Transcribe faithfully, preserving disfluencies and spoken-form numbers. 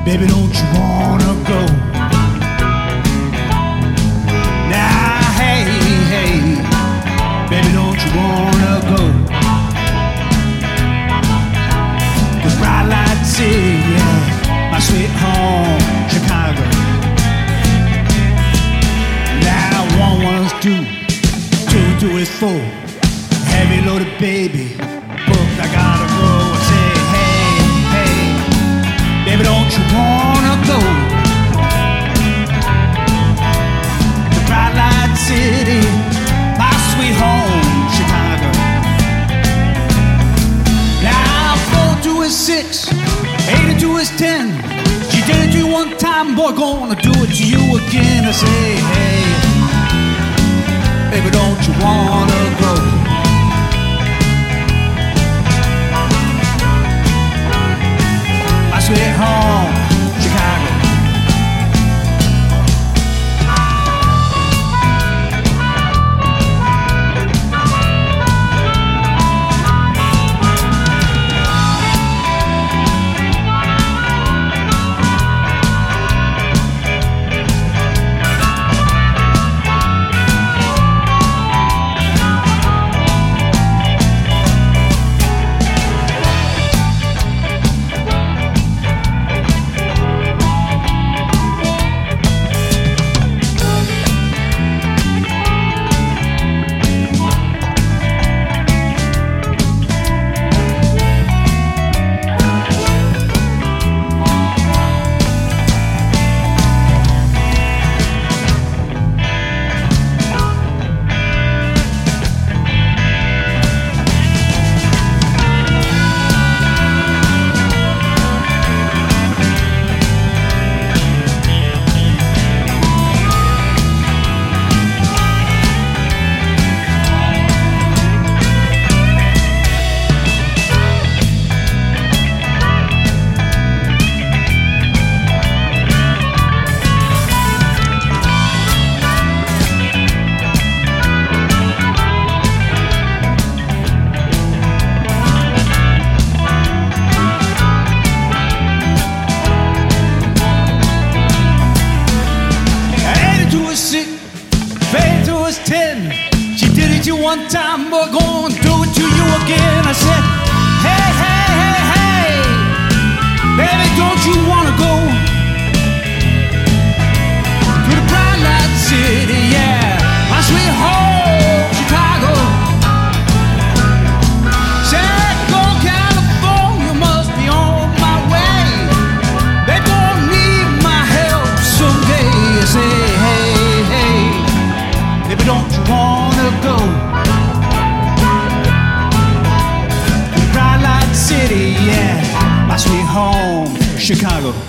Baby, don't you wanna go? Now, hey, hey, baby, don't you wanna go? The bright light city, yeah, my sweet home, Chicago. Now, one was two, two, two is four. Heavy loaded baby, booked, I gotta go. I say, hey, hey, baby, don't you wanna go? The bright light city, my sweet home, Chicago. Now four two is six, eight and two is ten. She did it to you one time, boy, gonna do it to you again. I say, hey, baby, don't you wanna go? My sweet home, Chicago. One time we're gonna do it to you again. I said, hey, hey, hey, hey, baby, don't you wanna go to the bright light city, yeah, my sweet home, Chicago. Said, go California, must be on my way. They gonna need my help someday. I say, hey, hey, baby, don't you wanna go? City, yeah, my sweet home, Chicago.